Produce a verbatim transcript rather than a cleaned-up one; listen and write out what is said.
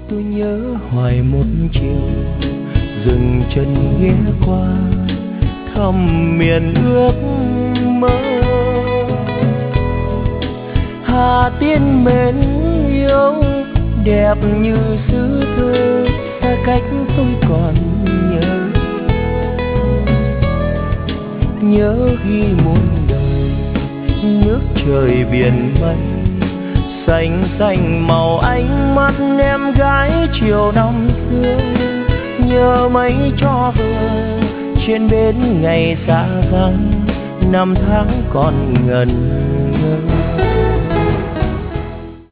Tôi nhớ hoài một chiều dừng chân ghé qua thăm miền ước mơ. Hà Tiên mến yêu đẹp như xứ thơ, xa cách tôi còn nhớ. Nhớ khi muôn đời nước trời biển mây, xanh xanh màu ánh mắt em gái chiều năm xưa. Nhớ mấy cho vừa trên bến ngày xa vắng, năm tháng còn ngần ngơ.